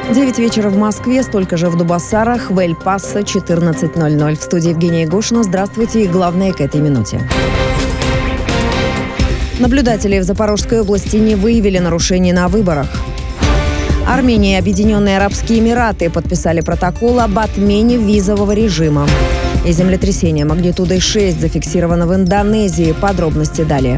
9 вечера в Москве, столько же в Дубоссарах, в Эль-Пасо 14:00. В студии Евгения Егошина. Здравствуйте и главное к этой минуте. Наблюдатели в Запорожской области не выявили нарушений на выборах. Армения и Объединенные Арабские Эмираты подписали протокол об отмене визового режима. И землетрясение магнитудой 6 зафиксировано в Индонезии. Подробности далее.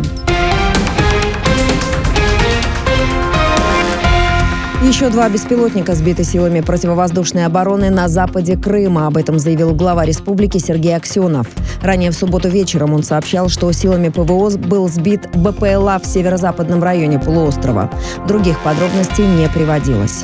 Еще 2 беспилотника сбиты силами противовоздушной обороны на западе Крыма. Об этом заявил глава республики Сергей Аксенов. Ранее в субботу вечером он сообщал, что силами ПВО был сбит БПЛА в северо-западном районе полуострова. Других подробностей не приводилось.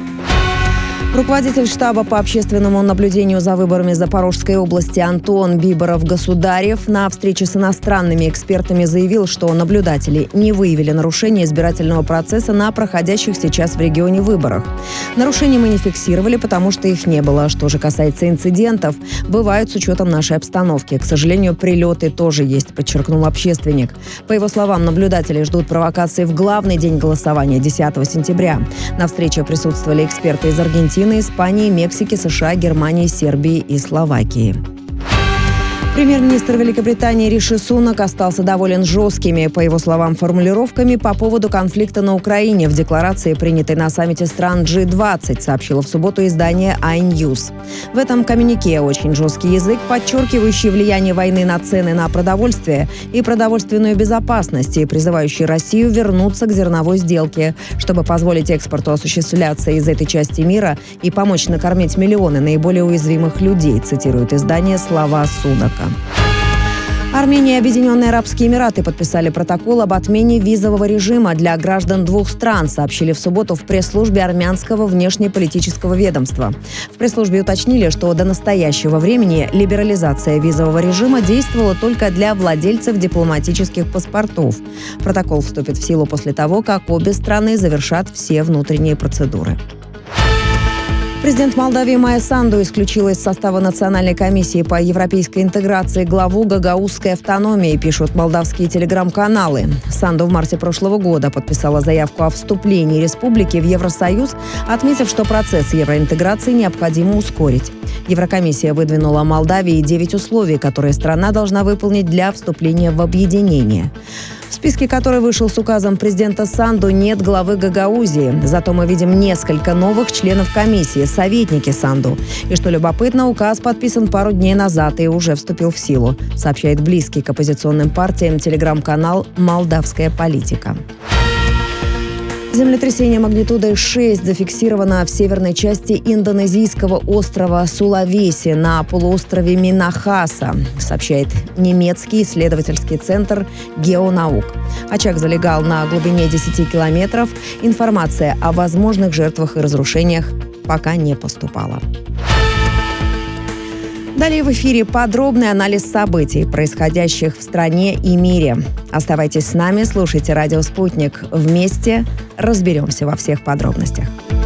Руководитель штаба по общественному наблюдению за выборами Запорожской области Антон Биборов-Государев на встрече с иностранными экспертами заявил, что наблюдатели не выявили нарушения избирательного процесса на проходящих сейчас в регионе выборах. Нарушений мы не фиксировали, потому что их не было. Что же касается инцидентов, бывают с учетом нашей обстановки. К сожалению, прилеты тоже есть, подчеркнул общественник. По его словам, наблюдатели ждут провокации в главный день голосования 10 сентября. На встрече присутствовали эксперты из Аргентины, Испании, Мексики, США, Германии, Сербии и Словакии. Премьер-министр Великобритании Риши Сунак остался доволен жесткими, по его словам, формулировками по поводу конфликта на Украине в декларации, принятой на саммите стран G20, сообщило в субботу издание iNews. В этом коммюнике очень жесткий язык, подчеркивающий влияние войны на цены на продовольствие и продовольственную безопасность, и призывающий Россию вернуться к зерновой сделке, чтобы позволить экспорту осуществляться из этой части мира и помочь накормить миллионы наиболее уязвимых людей, цитирует издание слова Сунака. Армения и Объединенные Арабские Эмираты подписали протокол об отмене визового режима для граждан 2 стран, сообщили в субботу в пресс-службе армянского внешнеполитического ведомства. В пресс-службе уточнили, что до настоящего времени либерализация визового режима действовала только для владельцев дипломатических паспортов. Протокол вступит в силу после того, как обе страны завершат все внутренние процедуры. Президент Молдавии Майя Санду исключила из состава Национальной комиссии по европейской интеграции главу гагаузской автономии, пишут молдавские телеграм-каналы. Санду в марте прошлого года подписала заявку о вступлении республики в Евросоюз, отметив, что процесс евроинтеграции необходимо ускорить. Еврокомиссия выдвинула Молдавии 9 условий, которые страна должна выполнить для вступления в объединение. В списке, который вышел с указом президента Санду, нет главы Гагаузии. Зато мы видим несколько новых членов комиссии, советники Санду. И что любопытно, указ подписан пару дней назад и уже вступил в силу, сообщает близкий к оппозиционным партиям телеграм-канал «Молдавская политика». Землетрясение магнитудой 6 зафиксировано в северной части индонезийского острова Сулавеси на полуострове Минахаса, сообщает немецкий исследовательский центр геонаук. Очаг залегал на глубине 10 километров. Информация о возможных жертвах и разрушениях пока не поступала. Далее в эфире подробный анализ событий, происходящих в стране и мире. Оставайтесь с нами, слушайте «Радио Спутник». Вместе разберемся во всех подробностях.